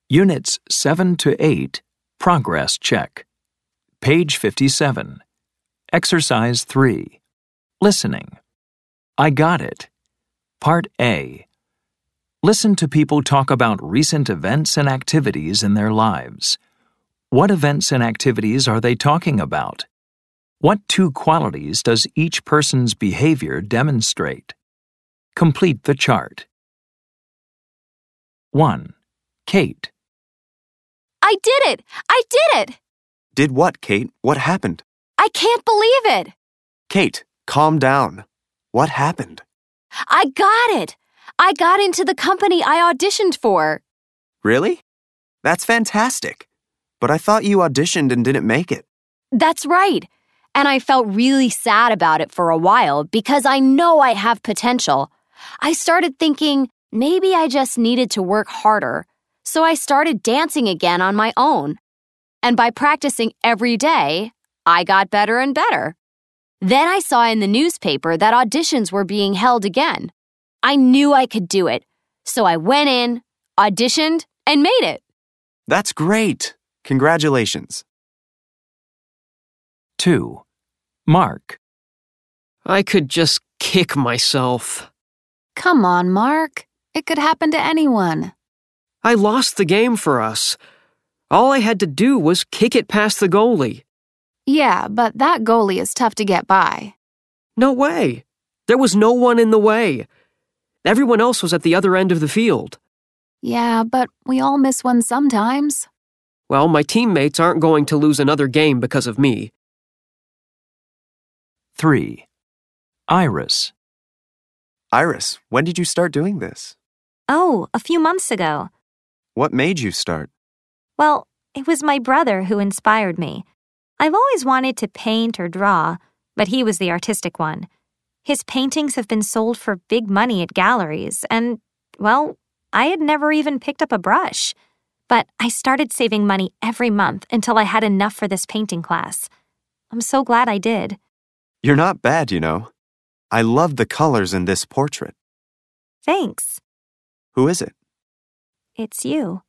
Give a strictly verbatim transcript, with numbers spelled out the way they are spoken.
Units seven to eight, Progress Check. Page fifty-seven. Exercise three. Listening. I got it. Part A. Listen to people talk about recent events and activities in their lives. What events and activities are they talking about? What two qualities does each person's behavior demonstrate? Complete the chart. one. Kate. I did it! I did it! Did what, Kate? What happened? I can't believe it! Kate, calm down. What happened? I got it! I got into the company I auditioned for. Really? That's fantastic. But I thought you auditioned and didn't make it. That's right. And I felt really sad about it for a while because I know I have potential. I started thinking maybe I just needed to work harder. So I started dancing again on my own. And by practicing every day, I got better and better. Then I saw in the newspaper that auditions were being held again. I knew I could do it. So I went in, auditioned, and made it. That's great. Congratulations. two. Mark. I could just kick myself. Come on, Mark. It could happen to anyone. I lost the game for us. All I had to do was kick it past the goalie. Yeah, but that goalie is tough to get by. No way. There was no one in the way. Everyone else was at the other end of the field. Yeah, but we all miss one sometimes. Well, my teammates aren't going to lose another game because of me. three. Iris. Iris, when did you start doing this? Oh, a few months ago. What made you start? Well, it was my brother who inspired me. I've always wanted to paint or draw, but he was the artistic one. His paintings have been sold for big money at galleries, and, well, I had never even picked up a brush. But I started saving money every month until I had enough for this painting class. I'm so glad I did. You're not bad, you know. I love the colors in this portrait. Thanks. Who is it? It's you.